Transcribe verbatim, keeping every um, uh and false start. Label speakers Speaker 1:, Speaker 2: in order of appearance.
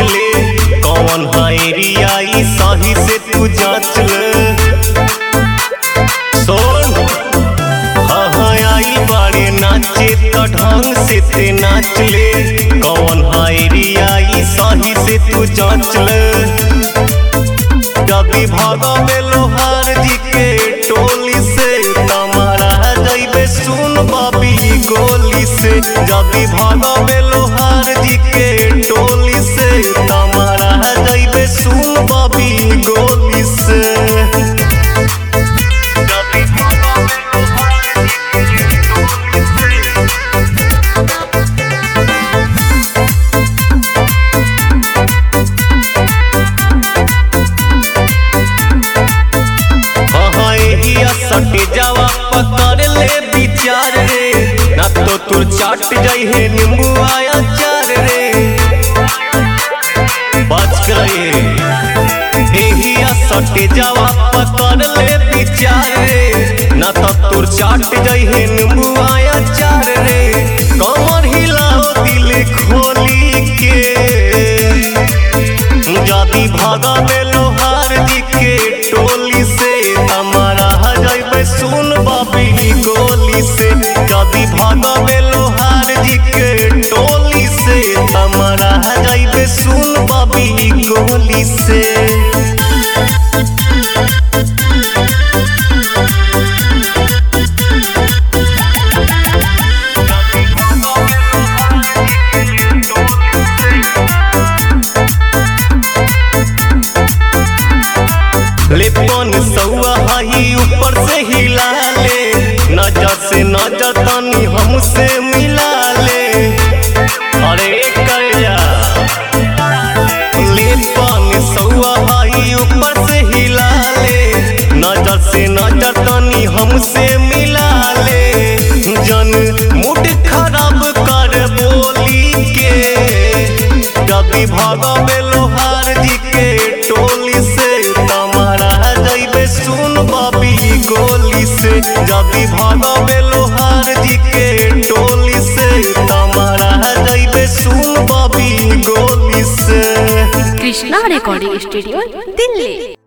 Speaker 1: ले कौन है एरिया ई सही से तू जांच ले। सोन हाँ हाँ आई बाड़े नाचे तो ढंग से ते नाच ले कौन है एरिया ई सही से तू जांच ले। जदी भागा में लोहार जी के टोली से तमारा जाइबे सुन बाबी गोली से। जदी भागा में लोहार जी के टोली से तमारा जाइबे सुन बाबी गोली से। जदी भागा में लोहार जी के टोली से सटे जावा पकड़ ले विचार रे ना तो तू चाट जाई है नींबू आया चार रे। बच कर एहिया सटे जावा पकड़ ले विचार रे ना तो तू चाट जाई है नींबू आया चार रे। कमर हिलाओ दिल खोली के जदी भागा में लोहार जी के टोली से हमारा सुन बाबी गोली से। जदी भागा में लोहार जी के टोली से हमारा जाइबे सुन बाबी गोली से। लेपन सौआ हाई ऊपर से हिला ले नजर से नजर तनी हमसे मिला ले। अरे करिया लेपन सौआ हाई ऊपर से हिला ले नजर से नजर तनी हमसे मिला ले। जन मूड खराब कर बोली के जदी भागा में लोहार जी के टोली से सुन बाबी गोली से। जदी भागा में लोहार जी के टोली से तमारा जाइबे सुन बाबी गोली से।
Speaker 2: Krishna recording studio Delhi.